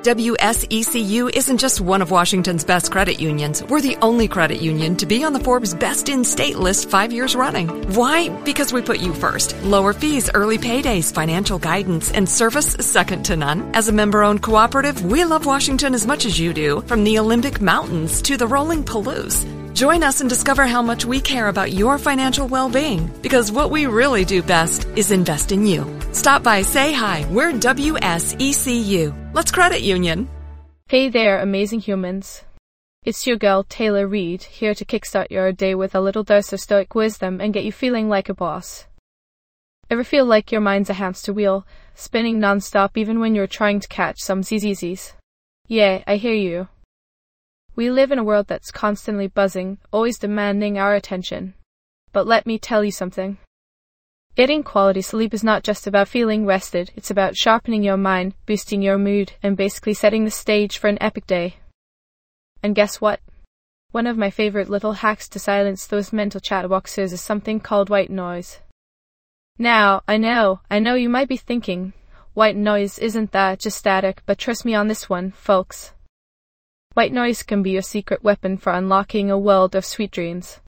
WSECU isn't just one of Washington's best credit unions. We're the only credit union to be on the Forbes Best in State list 5 years running. Why? Because we put you first. Lower fees, early paydays, financial guidance, and service second to none. As a member-owned cooperative, we love Washington as much as you do, from the Olympic Mountains to the rolling Palouse. Join us and discover how much we care about your financial well-being, because what we really do best is invest in you. Stop by, say hi. We're WSECU. Let's credit union. Hey there, amazing humans. It's your girl, Taylor Reed, here to kickstart your day with a little dose of stoic wisdom and get you feeling like a boss. Ever feel like your mind's a hamster wheel, spinning non-stop even when you're trying to catch some ZZZs? Yeah, I hear you. We live in a world that's constantly buzzing, always demanding our attention. But let me tell you something. Getting quality sleep is not just about feeling rested, it's about sharpening your mind, boosting your mood, and basically setting the stage for an epic day. And guess what? One of my favorite little hacks to silence those mental chatterboxes is something called white noise. Now, I know you might be thinking, white noise isn't that just static, but trust me on this one, folks. White noise can be your secret weapon for unlocking a world of sweet dreams.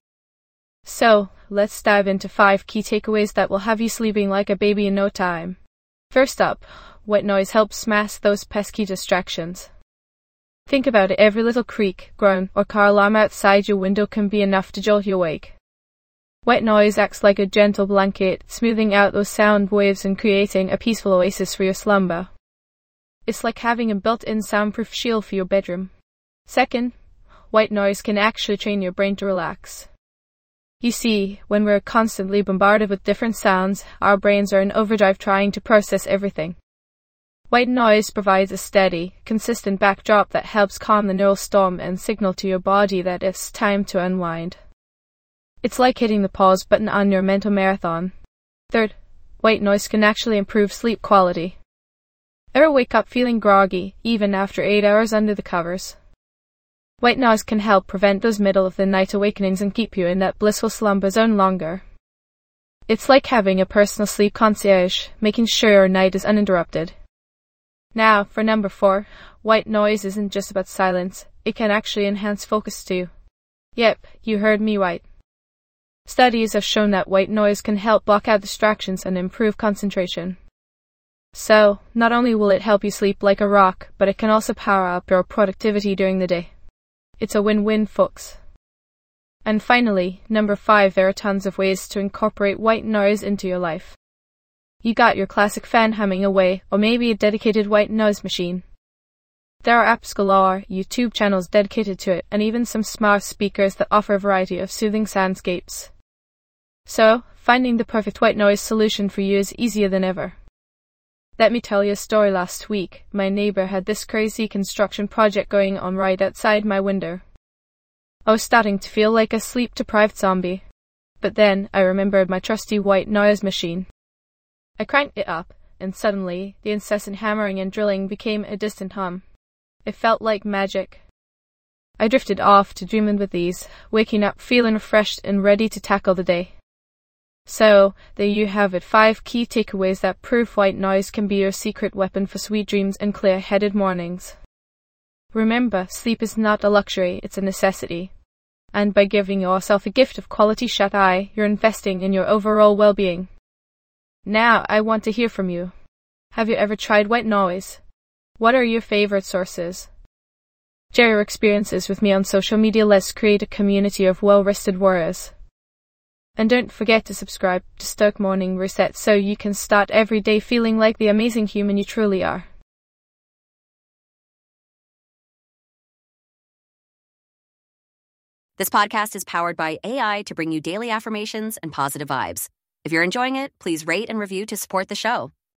So, let's dive into 5 key takeaways that will have you sleeping like a baby in no time. First up, white noise helps mask those pesky distractions. Think about it, every little creak, groan, or car alarm outside your window can be enough to jolt you awake. White noise acts like a gentle blanket, smoothing out those sound waves and creating a peaceful oasis for your slumber. It's like having a built-in soundproof shield for your bedroom. Second, white noise can actually train your brain to relax. You see, when we're constantly bombarded with different sounds, our brains are in overdrive trying to process everything. White noise provides a steady, consistent backdrop that helps calm the neural storm and signal to your body that it's time to unwind. It's like hitting the pause button on your mental marathon. Third, white noise can actually improve sleep quality. Ever wake up feeling groggy, even after 8 hours under the covers? White noise can help prevent those middle-of-the-night awakenings and keep you in that blissful slumber zone longer. It's like having a personal sleep concierge, making sure your night is uninterrupted. Now, for number 4, white noise isn't just about silence, it can actually enhance focus too. Yep, you heard me right. Studies have shown that white noise can help block out distractions and improve concentration. So, not only will it help you sleep like a rock, but it can also power up your productivity during the day. It's a win-win, folks. And finally, number 5, there are tons of ways to incorporate white noise into your life. You got your classic fan humming away, or maybe a dedicated white noise machine. There are apps galore, YouTube channels dedicated to it, and even some smart speakers that offer a variety of soothing soundscapes. So, finding the perfect white noise solution for you is easier than ever. Let me tell you a story. Last week, my neighbor had this crazy construction project going on right outside my window. I was starting to feel like a sleep-deprived zombie. But then, I remembered my trusty white noise machine. I cranked it up, and suddenly, the incessant hammering and drilling became a distant hum. It felt like magic. I drifted off to dreaming with ease, waking up feeling refreshed and ready to tackle the day. So, there you have it, 5 key takeaways that prove white noise can be your secret weapon for sweet dreams and clear-headed mornings. Remember, sleep is not a luxury, it's a necessity. And by giving yourself a gift of quality shut-eye, you're investing in your overall well-being. Now, I want to hear from you. Have you ever tried white noise? What are your favorite sources? Share your experiences with me on social media. Let's create a community of well-rested warriors. And don't forget to subscribe to Stoic Morning Reset so you can start every day feeling like the amazing human you truly are. This podcast is powered by AI to bring you daily affirmations and positive vibes. If you're enjoying it, please rate and review to support the show.